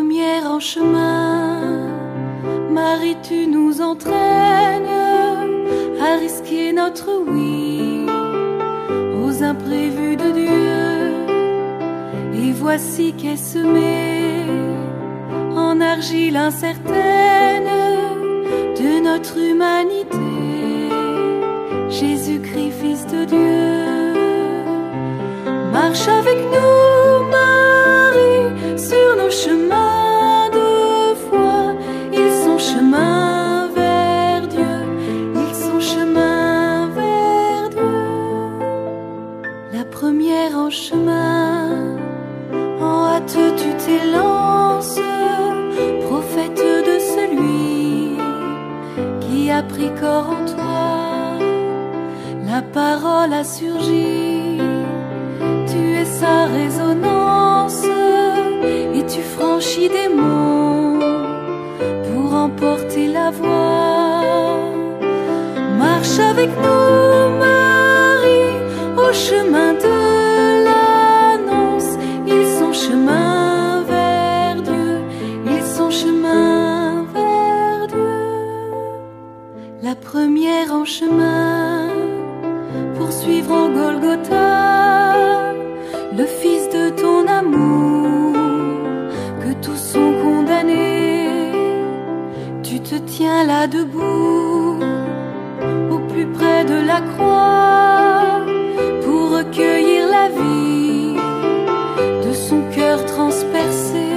première en chemin. Marie, tu nous entraînes à risquer notre oui aux imprévus de Dieu. Et voici qu'est semée en argile incertaine de notre humanité, Jésus-Christ, Fils de Dieu. Marche avec nous, Marie, sur nos chemins de foi. Ils sont chemin vers Dieu, ils sont chemin vers Dieu. La première en chemin, en hâte tu t'élances, prophète de celui qui a pris corps en toi. La parole a surgi, tu es sa résonance, et tu franchis des monts pour emporter la voix. Marche avec nous, Marie, au chemin de l'annonce. Ils sont chemin vers Dieu, ils sont chemin vers Dieu. La première en chemin, poursuivre en Golgotha le Fils de ton amour, que tous sont condamnés. Tu te tiens là debout, au plus près de la croix, pour recueillir la vie de son cœur transpercé.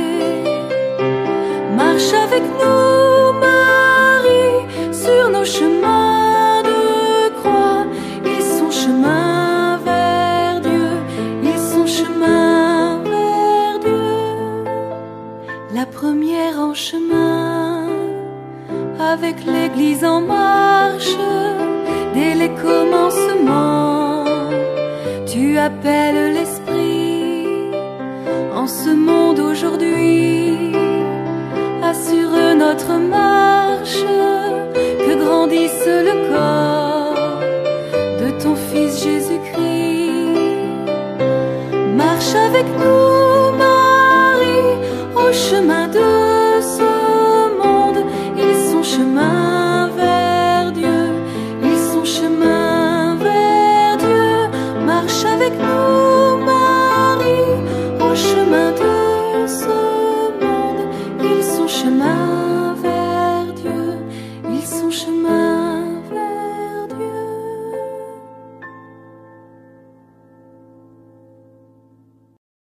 Marche avec nous, Marie, sur nos chemins de croix. Ils sont chemin vers Dieu, ils sont chemin vers Dieu. La première en chemin, avec l'Église en marche, dès les commencements, tu appelles l'Esprit en ce monde aujourd'hui. Assure notre marche, que grandisse le corps de ton Fils Jésus-Christ. Marche avec nous, Marie, au chemin de ce monde. Ils sont chemin vers Dieu, ils sont chemin vers Dieu. Marche avec nous, Marie, au chemin de ce monde. Ils sont chemin